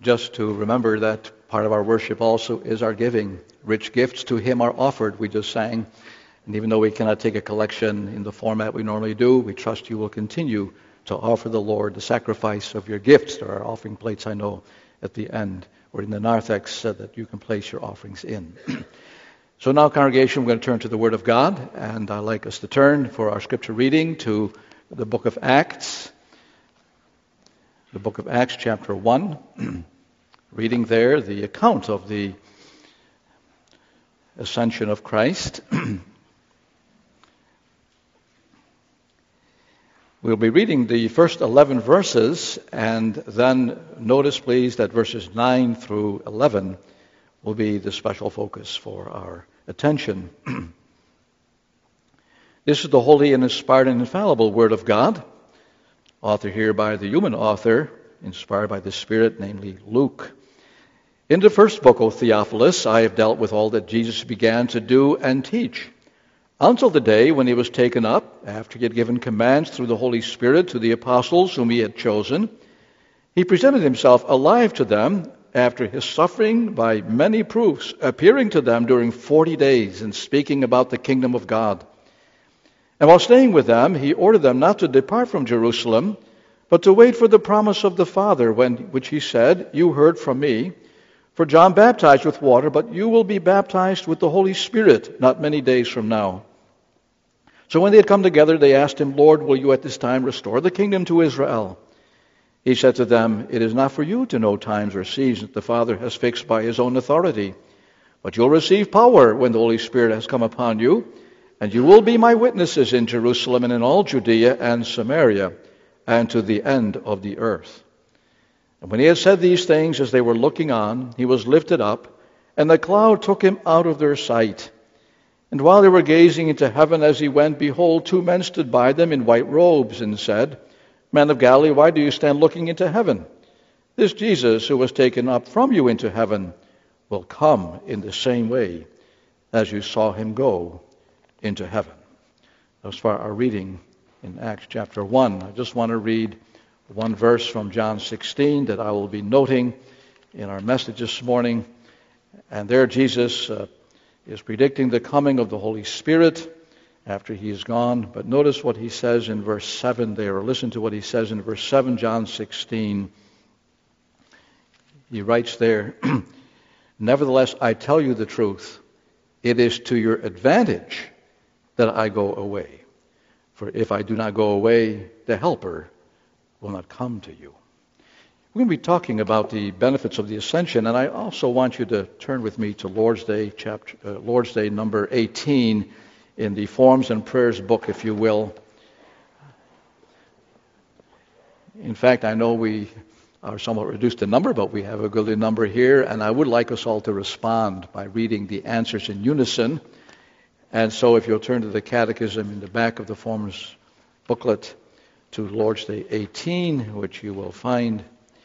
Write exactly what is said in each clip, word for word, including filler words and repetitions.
just to remember that part of our worship also is our giving. Rich gifts to Him are offered, we just sang. And even though we cannot take a collection in the format we normally do, we trust you will continue to offer the Lord the sacrifice of your gifts. There are offering plates, I know, at the end, or in the narthex uh, that you can place your offerings in. So now, congregation, we're going to turn to the Word of God, and I'd like us to turn for our scripture reading to the book of Acts, the book of Acts, chapter one. Reading there the account of the ascension of Christ. We'll be reading the first eleven verses, and then notice, please, that verses nine through eleven will be the special focus for our attention. This is the holy and inspired and infallible Word of God, authored here by the human author, inspired by the Spirit, namely Luke. In the first book, O Theophilus, I have dealt with all that Jesus began to do and teach, until the day when he was taken up, after he had given commands through the Holy Spirit to the apostles whom he had chosen. He presented himself alive to them after his suffering by many proofs, appearing to them during forty days and speaking about the kingdom of God. And while staying with them, he ordered them not to depart from Jerusalem, but to wait for the promise of the Father, when, which he said, "You heard from me. For John baptized with water, but you will be baptized with the Holy Spirit not many days from now." So when they had come together, they asked him, "Lord, will you at this time restore the kingdom to Israel?" He said to them, "It is not for you to know times or seasons that the Father has fixed by his own authority. But you'll receive power when the Holy Spirit has come upon you, and you will be my witnesses in Jerusalem and in all Judea and Samaria, and to the end of the earth." And when he had said these things, as they were looking on, he was lifted up, and the cloud took him out of their sight. And while they were gazing into heaven as he went, behold, two men stood by them in white robes, and said, "Men of Galilee, why do you stand looking into heaven? This Jesus, who was taken up from you into heaven, will come in the same way as you saw him go into heaven." Thus far our reading in Acts chapter one. I just want to read one verse from John sixteen that I will be noting in our message this morning. And there Jesus uh, is predicting the coming of the Holy Spirit after he is gone. But notice what he says in verse seven there, or listen to what he says in verse seven, John sixteen. He writes there, "Nevertheless, I tell you the truth. It is to your advantage that I go away. For if I do not go away, the Helper will not come to you." We're going to be talking about the benefits of the ascension, and I also want you to turn with me to Lord's Day, chapter, uh, Lord's Day number eighteen, in the Forms and Prayers book, if you will. In fact, I know we are somewhat reduced in number, but we have a goodly number here, and I would like us all to respond by reading the answers in unison. And so if you'll turn to the catechism in the back of the Forms booklet to Lord's Day eighteen, which you will find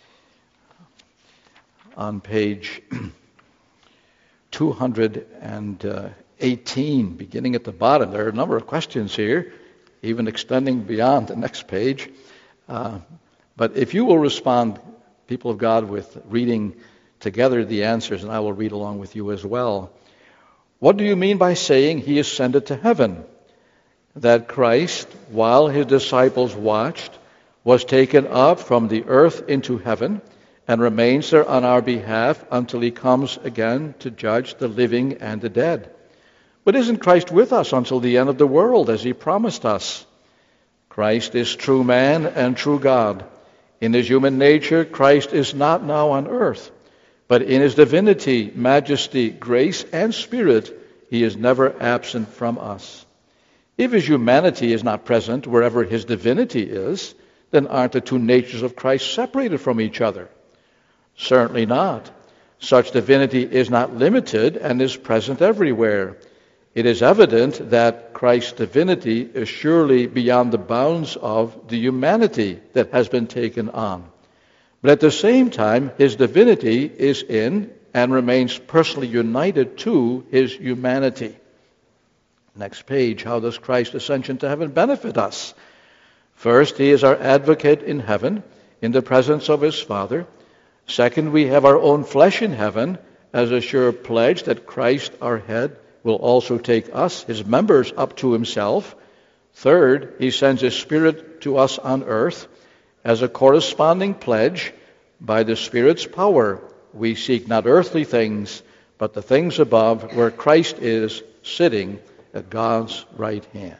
on page two hundred eighteen, beginning at the bottom. There are a number of questions here, even extending beyond the next page. Uh, but if you will respond, people of God, with reading together the answers, and I will read along with you as well. What do you mean by saying he ascended to heaven? That Christ, while his disciples watched, was taken up from the earth into heaven, and remains there on our behalf until he comes again to judge the living and the dead. But isn't Christ with us until the end of the world, as he promised us? Christ is true man and true God. In his human nature, Christ is not now on earth, but in his divinity, majesty, grace, and spirit, he is never absent from us. If his humanity is not present wherever his divinity is, then aren't the two natures of Christ separated from each other? Certainly not. Such divinity is not limited and is present everywhere. It is evident that Christ's divinity is surely beyond the bounds of the humanity that has been taken on. But at the same time, his divinity is in and remains personally united to his humanity. Next page, how does Christ's ascension to heaven benefit us? First, he is our advocate in heaven, in the presence of his Father. Second, we have our own flesh in heaven as a sure pledge that Christ, our head, will also take us, his members, up to himself. Third, he sends his Spirit to us on earth as a corresponding pledge. By the Spirit's power, we seek not earthly things, but the things above, where Christ is sitting at God's right hand.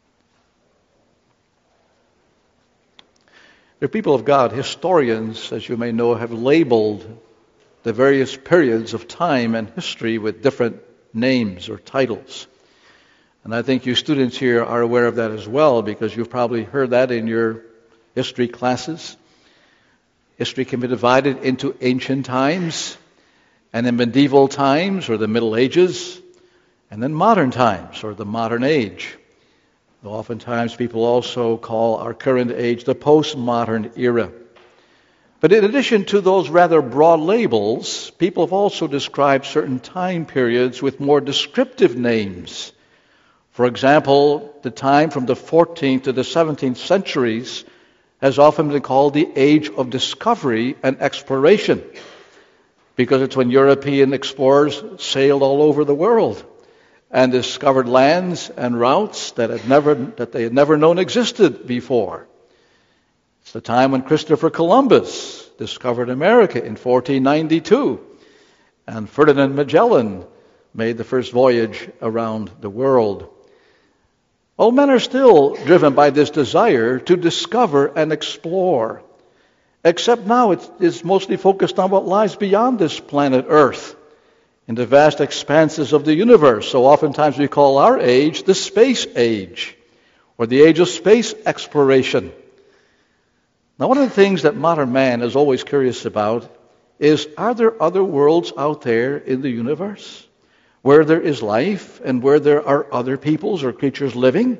The people of God, historians, as you may know, have labeled the various periods of time and history with different names or titles. And I think you students here are aware of that as well, because you've probably heard that in your history classes. History can be divided into ancient times, and then medieval times, or the Middle Ages, and then modern times, or the modern age. Oftentimes people also call our current age the postmodern era. But in addition to those rather broad labels, people have also described certain time periods with more descriptive names. For example, the time from the fourteenth to the seventeenth centuries has often been called the age of discovery and exploration, because it's when European explorers sailed all over the world and discovered lands and routes that had never that they had never known existed before. It's the time when Christopher Columbus discovered America in fourteen ninety-two, and Ferdinand Magellan made the first voyage around the world. All men are still driven by this desire to discover and explore, except now it is mostly focused on what lies beyond this planet Earth, in the vast expanses of the universe. So oftentimes we call our age the space age, or the age of space exploration. Now, one of the things that modern man is always curious about is, are there other worlds out there in the universe where there is life and where there are other peoples or creatures living?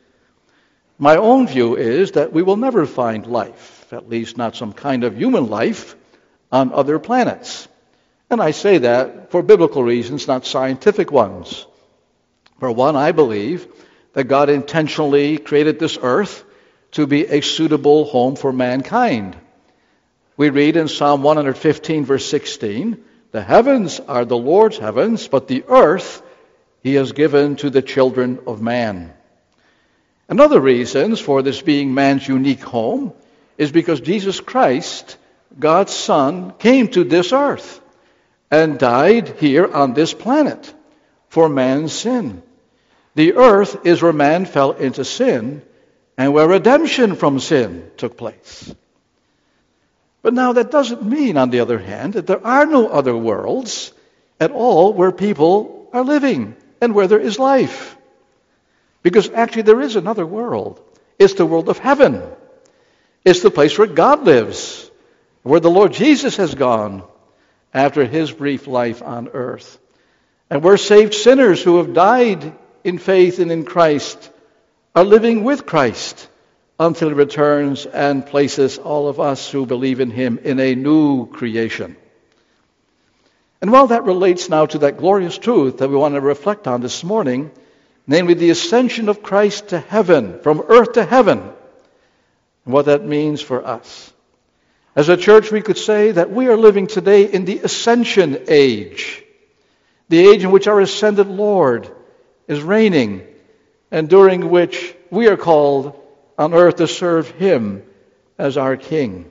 My own view is that we will never find life, at least not some kind of human life, on other planets. And I say that for biblical reasons, not scientific ones. For one, I believe that God intentionally created this earth to be a suitable home for mankind. We read in Psalm one fifteen, verse sixteen, "The heavens are the Lord's heavens, but the earth he has given to the children of man." Another reason for this being man's unique home is because Jesus Christ, God's Son, came to this earth and died here on this planet for man's sin. The earth is where man fell into sin and where redemption from sin took place. But now that doesn't mean, on the other hand, that there are no other worlds at all where people are living and where there is life. Because actually there is another world. It's the world of heaven. It's the place where God lives, where the Lord Jesus has gone after his brief life on earth, and where saved sinners who have died in faith and in Christ are living with Christ until he returns and places all of us who believe in him in a new creation. And while that relates now to that glorious truth that we want to reflect on this morning, namely the ascension of Christ to heaven, from earth to heaven, and what that means for us. As a church, we could say that we are living today in the ascension age, the age in which our ascended Lord is reigning, and during which we are called on earth to serve him as our King.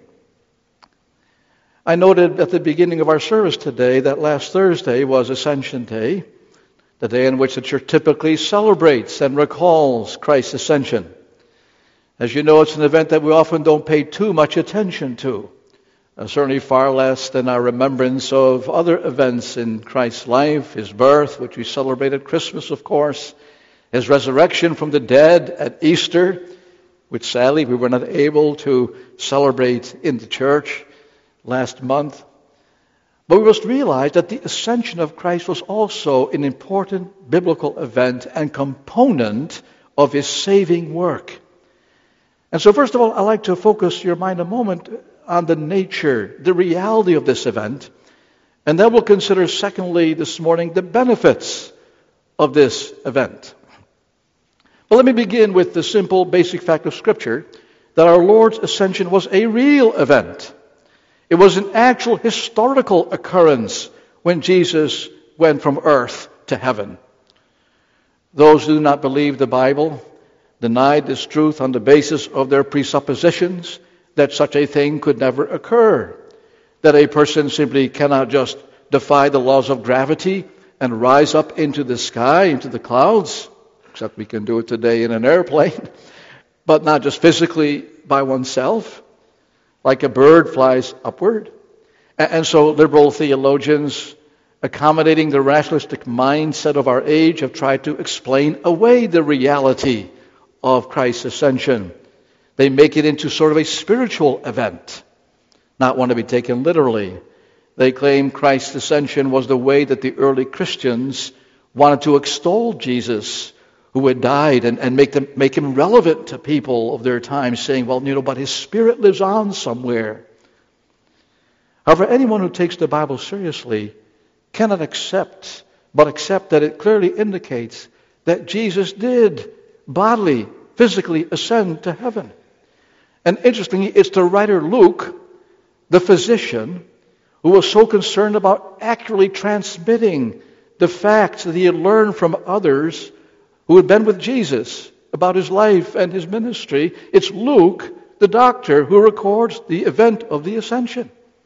I noted at the beginning of our service today that last Thursday was Ascension Day, the day in which the church typically celebrates and recalls Christ's ascension. As you know, it's an event that we often don't pay too much attention to, uh, certainly far less than our remembrance of other events in Christ's life, his birth, which we celebrate at Christmas, of course, his resurrection from the dead at Easter, which sadly we were not able to celebrate in the church last month. But we must realize that the ascension of Christ was also an important biblical event and component of his saving work. And so first of all, I'd like to focus your mind a moment on the nature, the reality of this event. And then we'll consider, secondly, this morning, the benefits of this event. Well, let me begin with the simple, basic fact of Scripture that our Lord's ascension was a real event. It was an actual historical occurrence when Jesus went from earth to heaven. Those who do not believe the Bible denied this truth on the basis of their presuppositions that such a thing could never occur, that a person simply cannot just defy the laws of gravity and rise up into the sky, into the clouds, except we can do it today in an airplane, but not just physically by oneself, like a bird flies upward. And so liberal theologians, accommodating the rationalistic mindset of our age, have tried to explain away the reality of Christ's ascension. They make it into sort of a spiritual event, not one to be taken literally. They claim Christ's ascension was the way that the early Christians wanted to extol Jesus, who had died, and, and make them make him relevant to people of their time, saying, well, you know, but his spirit lives on somewhere. However, anyone who takes the Bible seriously cannot accept, but accept that it clearly indicates that Jesus did bodily, physically ascend to heaven. And interestingly, it's the writer Luke, the physician, who was so concerned about accurately transmitting the facts that he had learned from others who had been with Jesus about his life and his ministry. It's Luke, the doctor, who records the event of the ascension.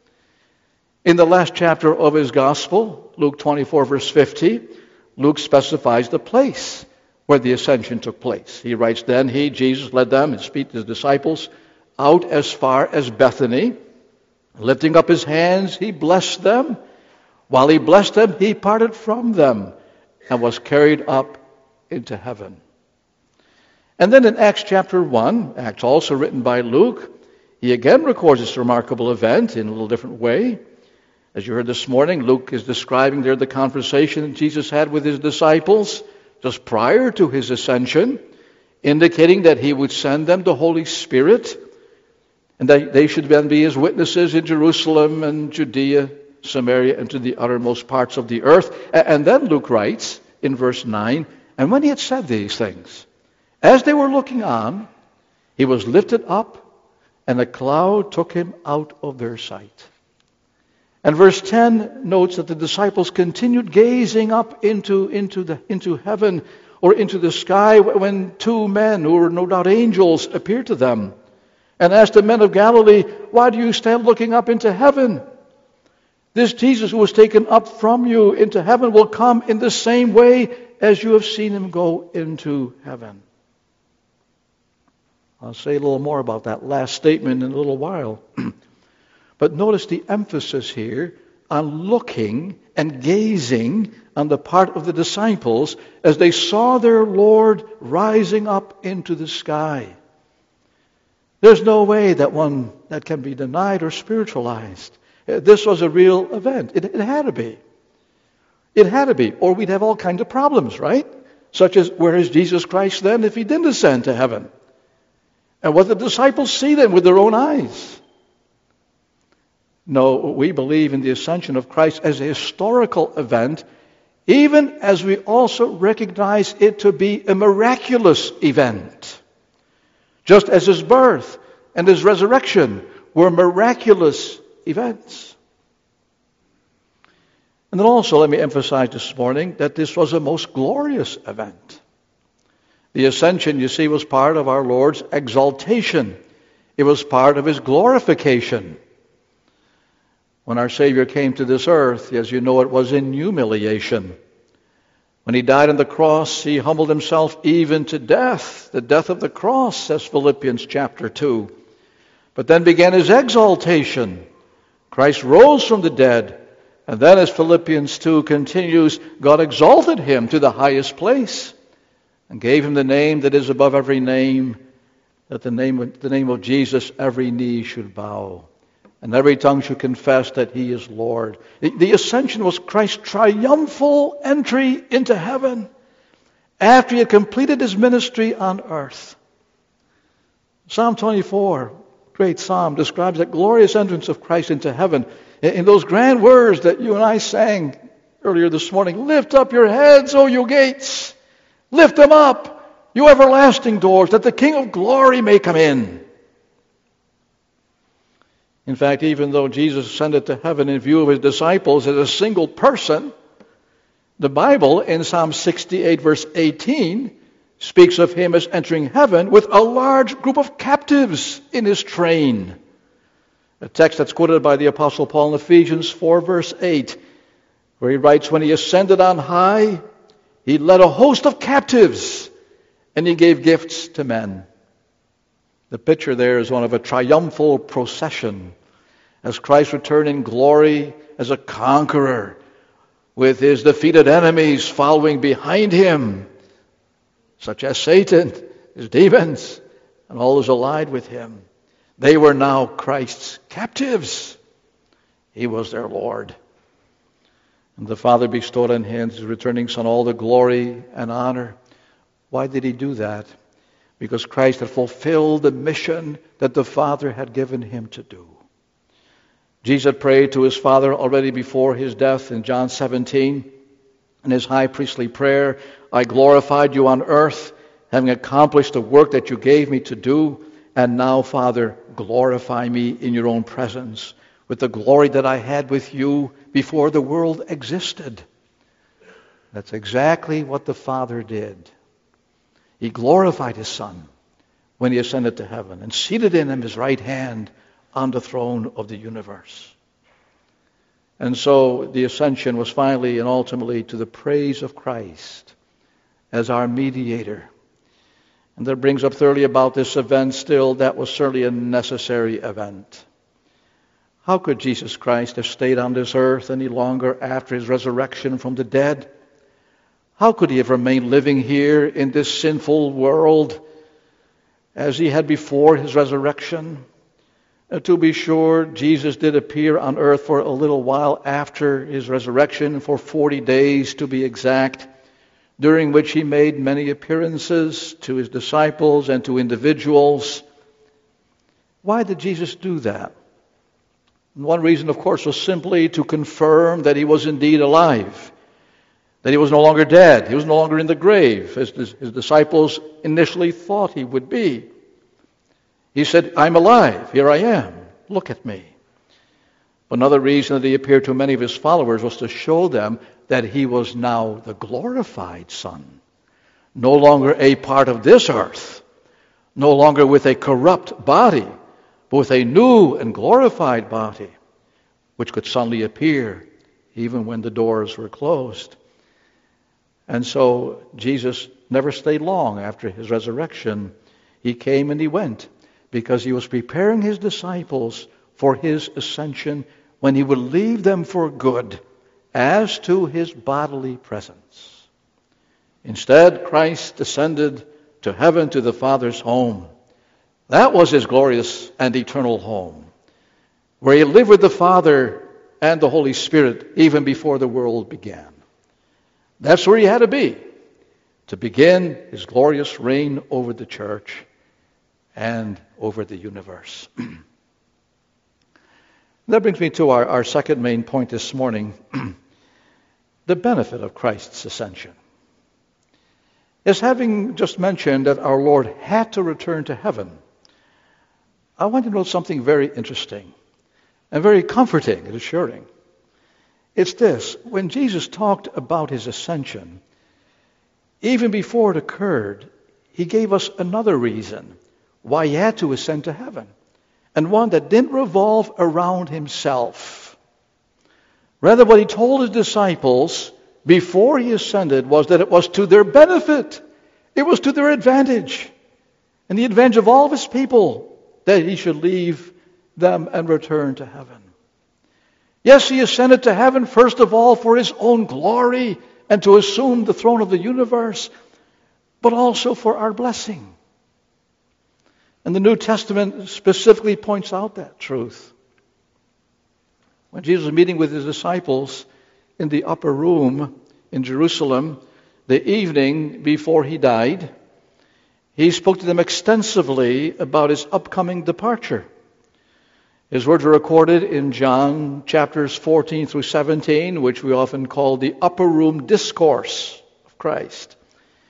In the last chapter of his gospel, Luke twenty-four, verse fifty, Luke specifies the place where the ascension took place. He writes, then he, Jesus, led them, his feet, his disciples, out as far as Bethany. Lifting up his hands, he blessed them. While he blessed them, he parted from them and was carried up into heaven. And then in Acts chapter one, Acts also written by Luke, he again records this remarkable event in a little different way. As you heard this morning, Luke is describing there the conversation that Jesus had with his disciples just prior to his ascension, indicating that he would send them the Holy Spirit, and that they should then be his witnesses in Jerusalem and Judea, Samaria, and to the uttermost parts of the earth. And then Luke writes in verse nine, and when he had said these things, as they were looking on, he was lifted up, and a cloud took him out of their sight. And verse ten notes that the disciples continued gazing up into, into, the, into heaven or into the sky when two men, who were no doubt angels, appeared to them and asked the men of Galilee, why do you stand looking up into heaven? This Jesus who was taken up from you into heaven will come in the same way as you have seen him go into heaven. I'll say a little more about that last statement in a little while. But notice the emphasis here on looking and gazing on the part of the disciples as they saw their Lord rising up into the sky. There's no way that one that can be denied or spiritualized. This was a real event. It, it had to be. It had to be, or we'd have all kinds of problems, right? Such as, where is Jesus Christ then if he didn't ascend to heaven? And what the disciples see then with their own eyes? No, we believe in the ascension of Christ as a historical event, even as we also recognize it to be a miraculous event. Just as his birth and his resurrection were miraculous events. And then also let me emphasize this morning that this was a most glorious event. The ascension, you see, was part of our Lord's exaltation. It was part of his glorification. When our Savior came to this earth, as you know, it was in humiliation. When he died on the cross, he humbled himself even to death, the death of the cross, says Philippians chapter two. But then began his exaltation. Christ rose from the dead, and then, as Philippians two continues, God exalted him to the highest place and gave him the name that is above every name, that the name, the name of Jesus every knee should bow, and every tongue should confess that he is Lord. The, the ascension was Christ's triumphal entry into heaven after he had completed his ministry on earth. Psalm twenty-four, great psalm, describes that glorious entrance of Christ into heaven in, in those grand words that you and I sang earlier this morning. Lift up your heads, O you gates. Lift them up, you everlasting doors, that the King of glory may come in. In fact, even though Jesus ascended to heaven in view of his disciples as a single person, the Bible in Psalm sixty-eight verse eighteen speaks of him as entering heaven with a large group of captives in his train. A text that's quoted by the Apostle Paul in Ephesians four verse eight, where he writes, when he ascended on high, he led a host of captives and he gave gifts to men. The picture there is one of a triumphal procession as Christ returned in glory as a conqueror, with his defeated enemies following behind him, such as Satan, his demons, and all those allied with him. They were now Christ's captives. He was their Lord. And the Father bestowed on him, his returning Son, all the glory and honor. Why did he do that? Because Christ had fulfilled the mission that the Father had given him to do. Jesus had prayed to his Father already before his death in John seventeen. In his high priestly prayer, I glorified you on earth, having accomplished the work that you gave me to do. And now, Father, glorify me in your own presence with the glory that I had with you before the world existed. That's exactly what the Father did. He glorified his Son when he ascended to heaven and seated in him his right hand on the throne of the universe. And so the ascension was finally and ultimately to the praise of Christ as our mediator. And that brings up thirdly about this event still, that was certainly a necessary event. How could Jesus Christ have stayed on this earth any longer after his resurrection from the dead? How could he have remained living here in this sinful world as he had before his resurrection? Uh, to be sure, Jesus did appear on earth for a little while after his resurrection, for forty days to be exact, during which he made many appearances to his disciples and to individuals. Why did Jesus do that? One reason, of course, was simply to confirm that he was indeed alive, that he was no longer dead, he was no longer in the grave, as his disciples initially thought he would be. He said, I'm alive, here I am, look at me. Another reason that he appeared to many of his followers was to show them that he was now the glorified Son, no longer a part of this earth, no longer with a corrupt body, but with a new and glorified body, which could suddenly appear even when the doors were closed. And so Jesus never stayed long after his resurrection. He came and he went, because he was preparing his disciples for his ascension when he would leave them for good as to his bodily presence. Instead, Christ descended to heaven, to the Father's home. That was his glorious and eternal home, where he lived with the Father and the Holy Spirit even before the world began. That's where he had to be, to begin his glorious reign over the church and over the universe. That brings me to our, our second main point this morning, the benefit of Christ's ascension. As having just mentioned that our Lord had to return to heaven, I want to note something very interesting and very comforting and assuring. It's this: when Jesus talked about his ascension, even before it occurred, he gave us another reason why he had to ascend to heaven, and one that didn't revolve around himself. Rather, what he told his disciples before he ascended was that it was to their benefit. It was to their advantage, and the advantage of all of his people, that he should leave them and return to heaven. Yes, he ascended to heaven first of all for his own glory and to assume the throne of the universe, but also for our blessing. And the New Testament specifically points out that truth. When Jesus was meeting with his disciples in the upper room in Jerusalem the evening before he died, he spoke to them extensively about his upcoming departure. His words are recorded in John chapters fourteen through seventeen, which we often call the upper room discourse of Christ.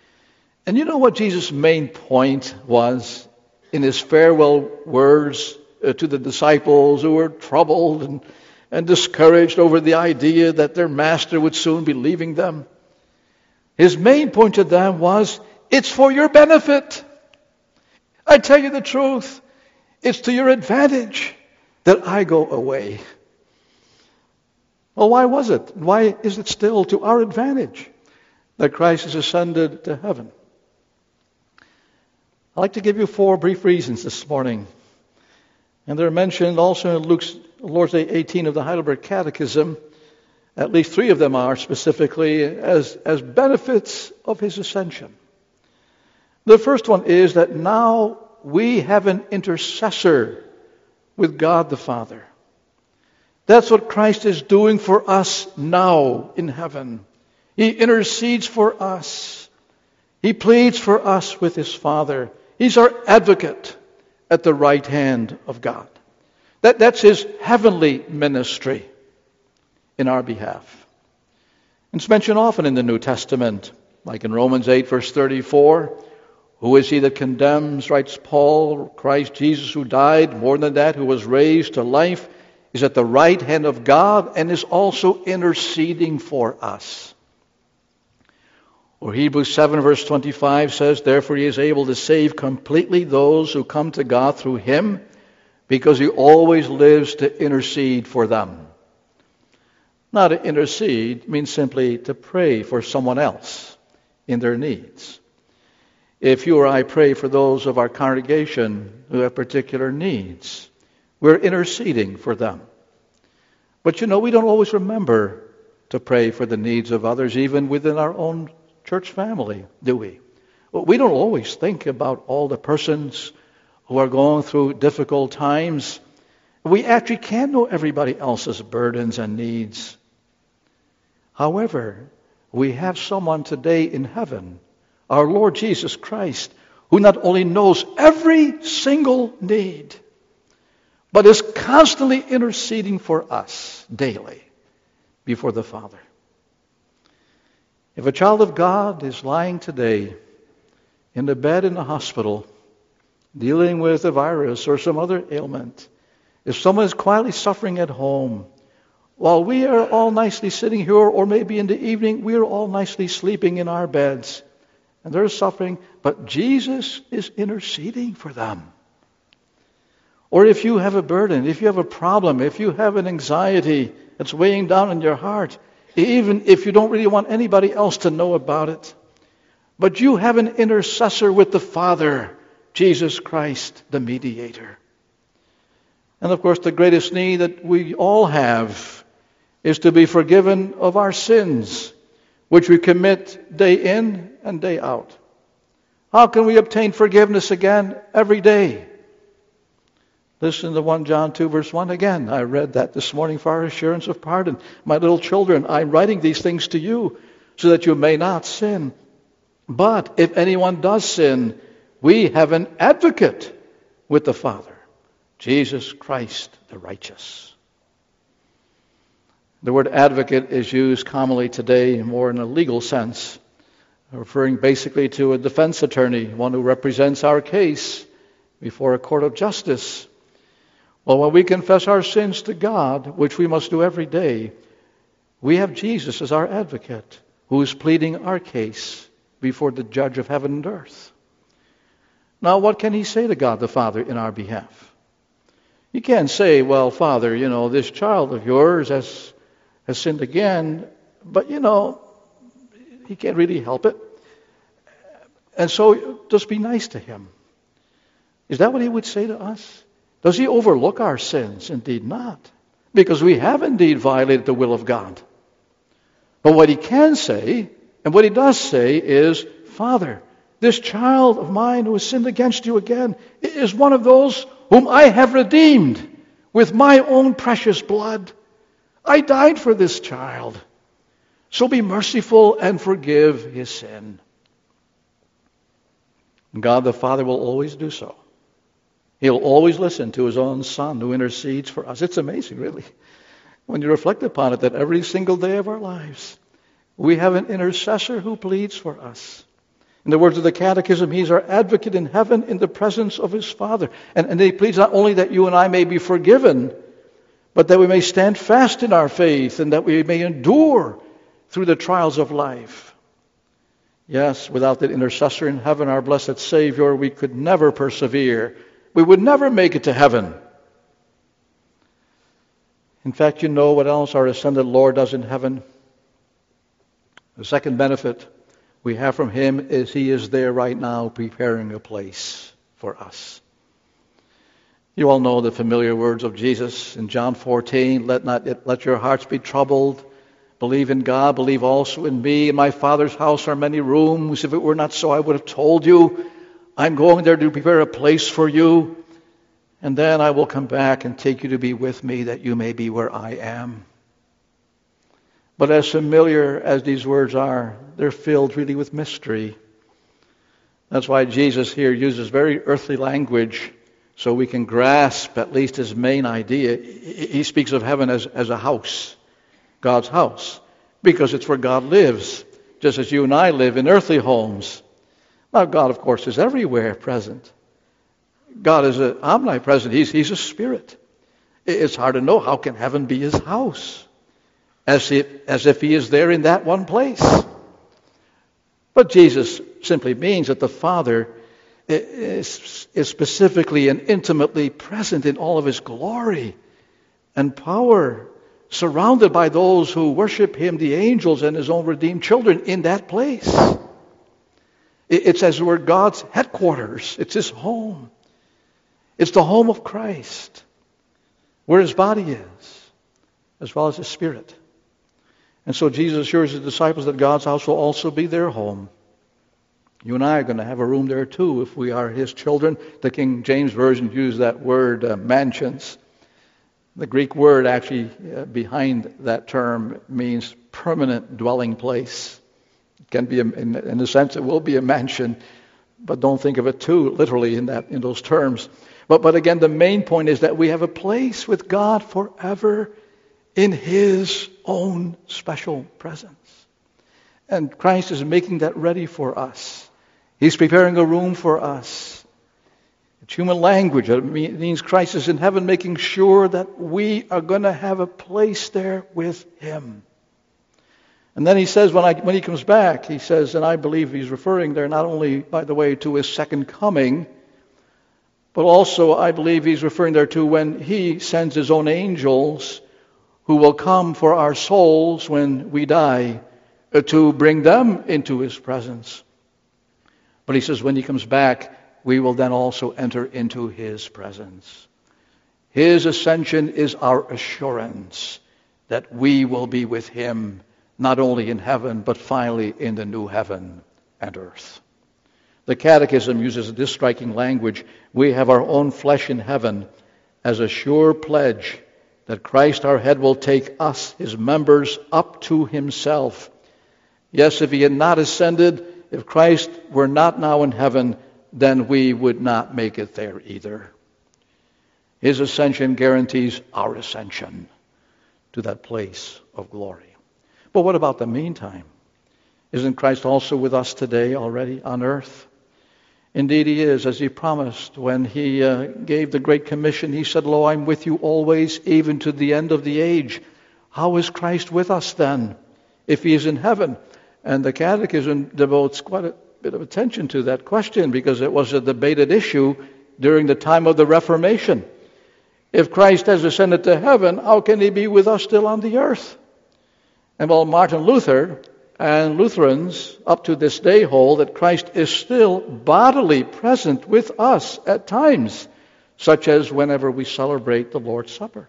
And you know what Jesus' main point was in his farewell words uh, to the disciples who were troubled and, and discouraged over the idea that their master would soon be leaving them. His main point to them was, it's for your benefit. I tell you the truth, it's to your advantage that I go away. Well, why was it? Why is it still to our advantage that Christ has ascended to heaven? I'd like to give you four brief reasons this morning. And they're mentioned also in Luke's Lord's Day eighteen of the Heidelberg Catechism. At least three of them are specifically as, as benefits of his ascension. The first one is that now we have an intercessor with God the Father. That's what Christ is doing for us now in heaven. He intercedes for us. He pleads for us with his Father. He's our advocate at the right hand of God. That, that's his heavenly ministry in our behalf. It's mentioned often in the New Testament, like in Romans eight, verse thirty-four. Who is he that condemns, writes Paul? Christ Jesus, who died, more than that, who was raised to life, is at the right hand of God and is also interceding for us. Or Hebrews seven, verse twenty-five says, therefore he is able to save completely those who come to God through him, because he always lives to intercede for them. Now, to intercede means simply to pray for someone else in their needs. If you or I pray for those of our congregation who have particular needs, we're interceding for them. But you know, we don't always remember to pray for the needs of others, even within our own church family, do we? Well, we don't always think about all the persons who are going through difficult times. We actually can't know everybody else's burdens and needs. However, we have someone today in heaven, our Lord Jesus Christ, who not only knows every single need, but is constantly interceding for us daily before the Father. If a child of God is lying today in the bed in the hospital, dealing with a virus or some other ailment, if someone is quietly suffering at home, while we are all nicely sitting here, or maybe in the evening, we are all nicely sleeping in our beds, and they're suffering, but Jesus is interceding for them. Or if you have a burden, if you have a problem, if you have an anxiety that's weighing down on your heart, even if you don't really want anybody else to know about it, but you have an intercessor with the Father, Jesus Christ, the mediator. And of course, the greatest need that we all have is to be forgiven of our sins, which we commit day in and day out. How can we obtain forgiveness again every day? Listen to First John two, verse one again. I read that this morning for our assurance of pardon. My little children, I'm writing these things to you so that you may not sin. But if anyone does sin, we have an advocate with the Father, Jesus Christ the righteous. The word advocate is used commonly today more in a legal sense, referring basically to a defense attorney, one who represents our case before a court of justice. Well, when we confess our sins to God, which we must do every day, we have Jesus as our advocate, who is pleading our case before the judge of heaven and earth. Now, what can he say to God the Father in our behalf? He can't say, well, Father, you know, this child of yours has, has sinned again, but, you know, he can't really help it. And so just be nice to him. Is that what he would say to us? Does he overlook our sins? Indeed not. Because we have indeed violated the will of God. But what he can say, and what he does say is, Father, this child of mine who has sinned against you again is one of those whom I have redeemed with my own precious blood. I died for this child. So be merciful and forgive his sin. God the Father will always do so. He'll always listen to his own Son who intercedes for us. It's amazing, really, when you reflect upon it, that every single day of our lives, we have an intercessor who pleads for us. In the words of the Catechism, He's our advocate in heaven in the presence of His Father. And, and He pleads not only that you and I may be forgiven, but that we may stand fast in our faith and that we may endure through the trials of life. Yes, without the intercessor in heaven, our blessed Savior, we could never persevere. We would never make it to heaven. In fact, you know what else our ascended Lord does in heaven? The second benefit we have from Him is He is there right now preparing a place for us. You all know the familiar words of Jesus in John fourteen, let not let your hearts be troubled. Believe in God, believe also in me. In my Father's house are many rooms. If it were not so, I would have told you. I'm going there to prepare a place for you. And then I will come back and take you to be with me, that you may be where I am. But as familiar as these words are, they're filled really with mystery. That's why Jesus here uses very earthly language so we can grasp at least his main idea. He speaks of heaven as, as a house, God's house, because it's where God lives, just as you and I live in earthly homes. Now, God, of course, is everywhere present. God is a, omnipresent. He's, he's a spirit. It's hard to know, how can heaven be his house? As if, as if he is there in that one place. But Jesus simply means that the Father is, is specifically and intimately present in all of his glory and power, surrounded by those who worship him, the angels and his own redeemed children, in that place. It's as it were God's headquarters. It's his home. It's the home of Christ, where his body is, as well as his spirit. And so Jesus assures his disciples that God's house will also be their home. You and I are going to have a room there too if we are his children. The King James Version used that word, uh, mansions. The Greek word actually uh, behind that term means permanent dwelling place. It can be, a, in, in a sense, it will be a mansion, but don't think of it too literally in that in those terms. But but again, the main point is that we have a place with God forever in his own special presence. And Christ is making that ready for us. He's preparing a room for us. It's human language. It means Christ is in heaven making sure that we are going to have a place there with him. And then he says, when, I, when he comes back, he says, and I believe he's referring there not only, by the way, to his second coming, but also I believe he's referring there to when he sends his own angels who will come for our souls when we die, uh, to bring them into his presence. But he says when he comes back, we will then also enter into his presence. His ascension is our assurance that we will be with him, not only in heaven, but finally in the new heaven and earth. The Catechism uses this striking language. We have our own flesh in heaven as a sure pledge that Christ our head will take us, his members, up to himself. Yes, if he had not ascended, if Christ were not now in heaven, then we would not make it there either. His ascension guarantees our ascension to that place of glory. But what about the meantime? Isn't Christ also with us today already on earth? Indeed he is, as he promised when he uh, gave the Great Commission. He said, Lo, I'm with you always, even to the end of the age. How is Christ with us then, if he is in heaven? And the Catechism devotes quite a bit of attention to that question, because it was a debated issue during the time of the Reformation. If Christ has ascended to heaven, how can he be with us still on the earth? And while Martin Luther and Lutherans up to this day hold that Christ is still bodily present with us at times, such as whenever we celebrate the Lord's Supper.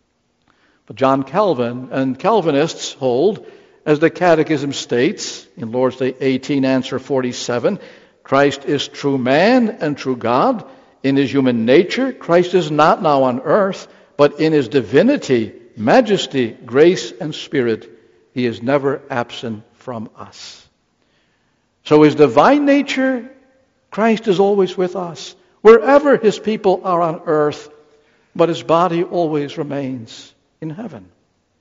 But John Calvin and Calvinists hold, as the Catechism states in Lord's Day eighteen, answer forty-seven, Christ is true man and true God. In his human nature, Christ is not now on earth, but in his divinity, majesty, grace, and spirit, he is never absent from us. So his divine nature, Christ is always with us, wherever his people are on earth, but his body always remains in heaven.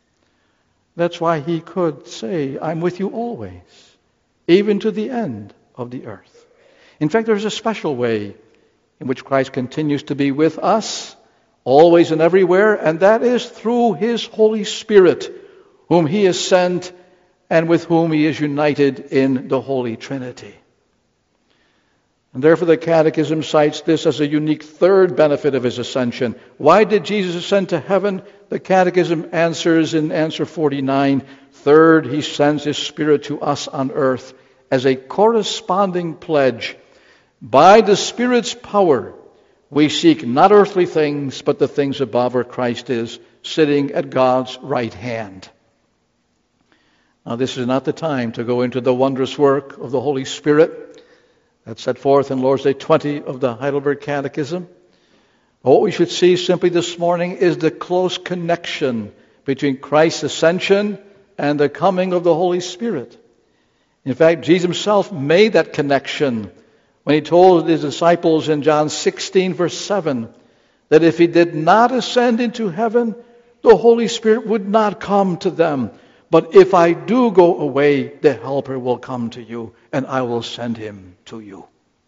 That's why he could say, I'm with you always, even to the end of the earth. In fact, there's a special way in which Christ continues to be with us, always and everywhere, and that is through His Holy Spirit, whom He has sent and with whom He is united in the Holy Trinity. And therefore the Catechism cites this as a unique third benefit of His ascension. Why did Jesus ascend to heaven? The Catechism answers in answer forty-nine, third, He sends His Spirit to us on earth as a corresponding pledge. By the Spirit's power, we seek not earthly things, but the things above, where Christ is, sitting at God's right hand. Now, this is not the time to go into the wondrous work of the Holy Spirit that's set forth in Lord's Day twenty of the Heidelberg Catechism. What we should see simply this morning is the close connection between Christ's ascension and the coming of the Holy Spirit. In fact, Jesus Himself made that connection when He told His disciples in John sixteen, verse seven, that if He did not ascend into heaven, the Holy Spirit would not come to them. But if I do go away, the Helper will come to you, and I will send Him to you.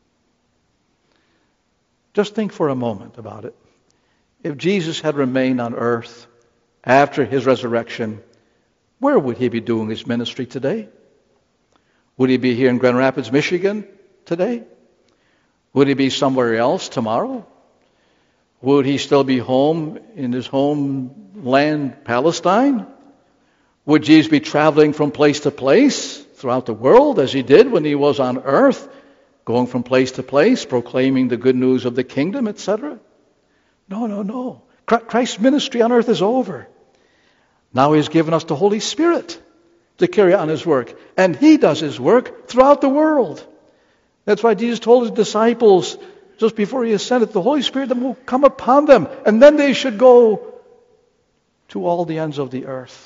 Just think for a moment about it. If Jesus had remained on earth after His resurrection, where would He be doing His ministry today? Would He be here in Grand Rapids, Michigan today? Would He be somewhere else tomorrow? Would He still be home in His homeland, Palestine? Would Jesus be traveling from place to place throughout the world as He did when He was on earth, going from place to place, proclaiming the good news of the kingdom, et cetera? No, no, no. Christ's ministry on earth is over. Now He has given us the Holy Spirit to carry on His work. And He does His work throughout the world. That's why Jesus told His disciples just before He ascended, the Holy Spirit will come upon them, and then they should go to all the ends of the earth.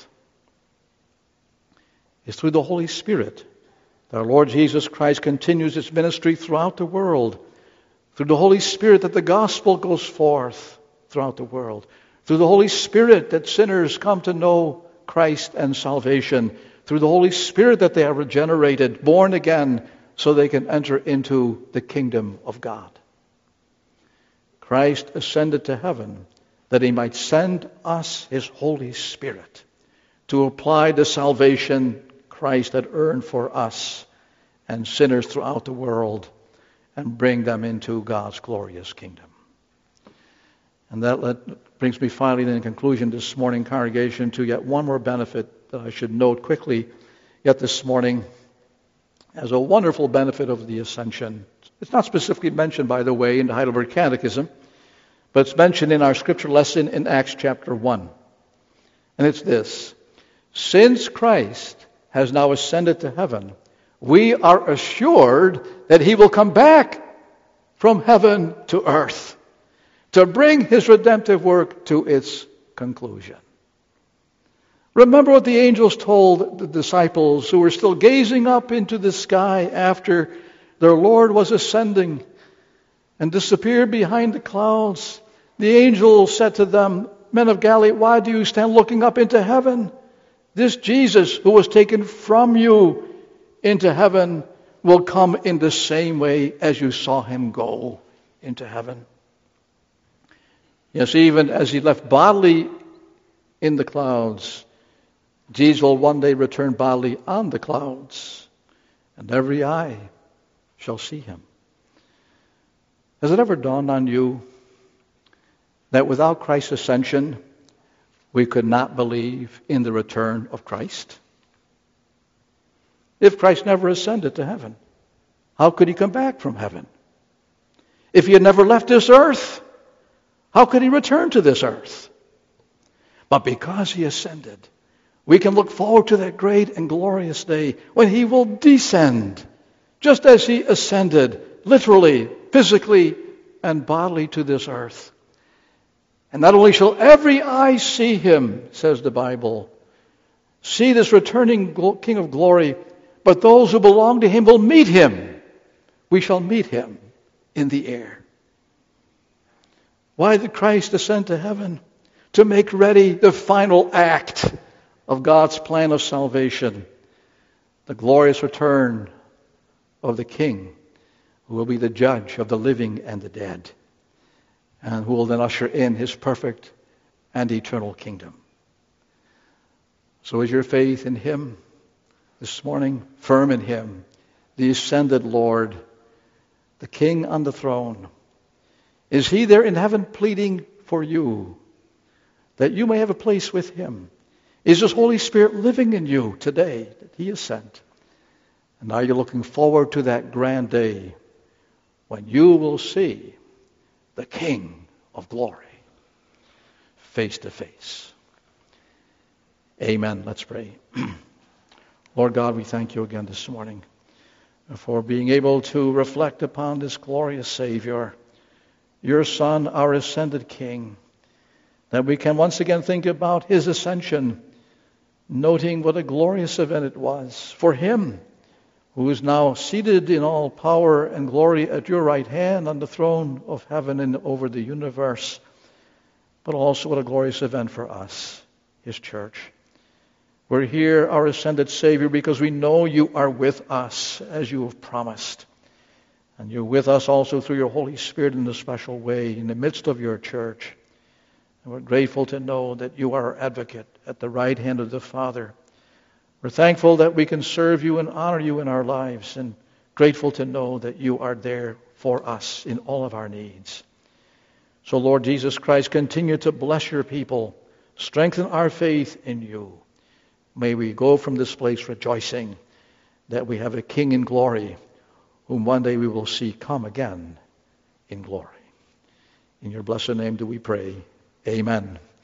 It's through the Holy Spirit that our Lord Jesus Christ continues His ministry throughout the world. Through the Holy Spirit that the gospel goes forth throughout the world. Through the Holy Spirit that sinners come to know Christ and salvation. Through the Holy Spirit that they are regenerated, born again, so they can enter into the kingdom of God. Christ ascended to heaven that He might send us His Holy Spirit to apply the salvation Christ had earned for us and sinners throughout the world and bring them into God's glorious kingdom. And that let, brings me finally in conclusion this morning, congregation, to yet one more benefit that I should note quickly yet this morning as a wonderful benefit of the ascension. It's not specifically mentioned, by the way, in the Heidelberg Catechism, but it's mentioned in our scripture lesson in Acts chapter one. And it's this: since Christ has now ascended to heaven, we are assured that He will come back from heaven to earth to bring His redemptive work to its conclusion. Remember what the angels told the disciples who were still gazing up into the sky after their Lord was ascending and disappeared behind the clouds. The angel said to them, "Men of Galilee, why do you stand looking up into heaven? This Jesus who was taken from you into heaven will come in the same way as you saw Him go into heaven." Yes, even as He left bodily in the clouds, Jesus will one day return bodily on the clouds, and every eye shall see Him. Has it ever dawned on you that without Christ's ascension, we could not believe in the return of Christ? If Christ never ascended to heaven, how could He come back from heaven? If He had never left this earth, how could He return to this earth? But because He ascended, we can look forward to that great and glorious day when He will descend, just as He ascended, literally, physically, and bodily to this earth. And not only shall every eye see Him, says the Bible, see this returning King of glory, but those who belong to Him will meet Him. We shall meet Him in the air. Why did Christ ascend to heaven? To make ready the final act of God's plan of salvation, the glorious return of the King, who will be the judge of the living and the dead, and who will then usher in his perfect and eternal kingdom. So is your faith in him this morning firm in him, the ascended Lord, the King on the throne? Is he there in heaven pleading for you that you may have a place with him? Is his Holy Spirit living in you today that he has sent? And are you looking forward to that grand day when you will see the King of glory face to face? Amen. Let's pray. Lord God, we thank you again this morning for being able to reflect upon this glorious Savior, your Son, our ascended King, that we can once again think about his ascension, noting what a glorious event it was for him who is now seated in all power and glory at your right hand on the throne of heaven and over the universe, but also what a glorious event for us, his church. We're here, our ascended Savior, because we know you are with us as you have promised. And you're with us also through your Holy Spirit in a special way in the midst of your church. And we're grateful to know that you are our advocate at the right hand of the Father. We're thankful that we can serve you and honor you in our lives, and grateful to know that you are there for us in all of our needs. So, Lord Jesus Christ, continue to bless your people. Strengthen our faith in you. May we go from this place rejoicing that we have a King in glory, whom one day we will see come again in glory. In your blessed name do we pray. Amen.